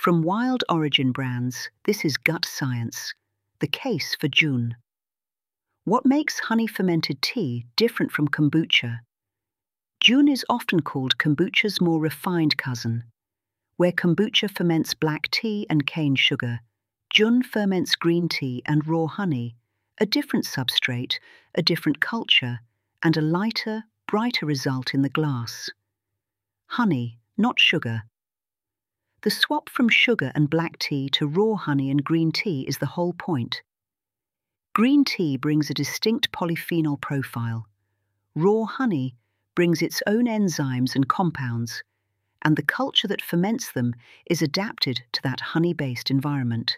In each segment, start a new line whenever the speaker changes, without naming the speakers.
From Wild Origin Brands, this is Gut Science, the case for Jun. What makes honey-fermented tea different from kombucha? Jun is often called kombucha's more refined cousin. Where kombucha ferments black tea and cane sugar, Jun ferments green tea and raw honey, a different substrate, a different culture, and a lighter, brighter result in the glass. Honey, not sugar. The swap from sugar and black tea to raw honey and green tea is the whole point. Green tea brings a distinct polyphenol profile. Raw honey brings its own enzymes and compounds, and the culture that ferments them is adapted to that honey-based environment.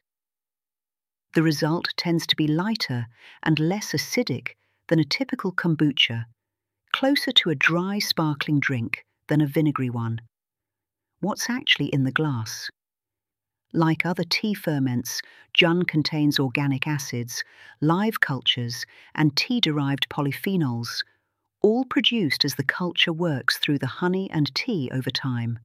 The result tends to be lighter and less acidic than a typical kombucha, closer to a dry, sparkling drink than a vinegary one. What's actually in the glass? Like other tea ferments, Jun contains organic acids, live cultures, and tea-derived polyphenols, all produced as the culture works through the honey and tea over time.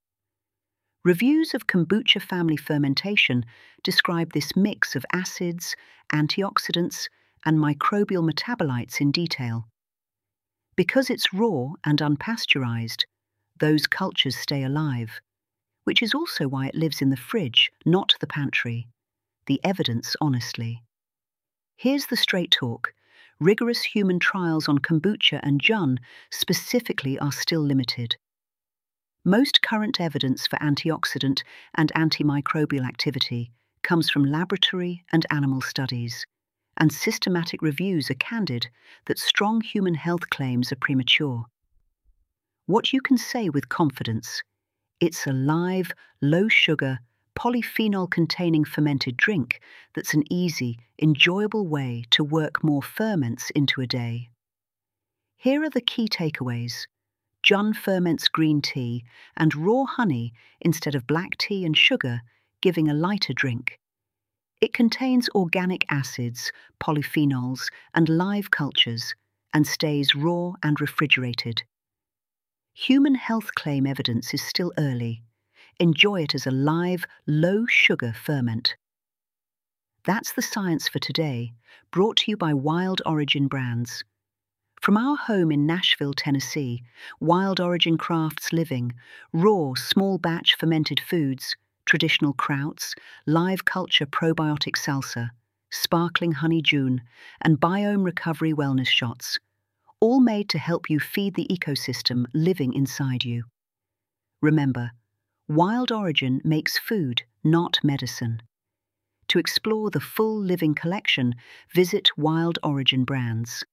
Reviews of kombucha family fermentation describe this mix of acids, antioxidants, and microbial metabolites in detail. Because it's raw and unpasteurized, those cultures stay alive, which is also why it lives in the fridge, not the pantry. The evidence, honestly. Here's the straight talk. Rigorous human trials on kombucha and Jun specifically are still limited. Most current evidence for antioxidant and antimicrobial activity comes from laboratory and animal studies, and systematic reviews are candid that strong human health claims are premature. What you can say with confidence: it's a live, low-sugar, polyphenol-containing fermented drink that's an easy, enjoyable way to work more ferments into a day. Here are the key takeaways. Jun ferments green tea and raw honey instead of black tea and sugar, giving a lighter drink. It contains organic acids, polyphenols, and live cultures, and stays raw and refrigerated. Human health claim evidence is still early. Enjoy it as a live, low-sugar ferment. That's the science for today, brought to you by Wild Origin Brands. From our home in Nashville, Tennessee, Wild Origin crafts living, raw, small-batch fermented foods, traditional krauts, live culture probiotic salsa, sparkling honey Jun, and biome recovery wellness shots, all made to help you feed the ecosystem living inside you. Remember, Wild Origin makes food, not medicine. To explore the full living collection, visit Wild Origin Brands.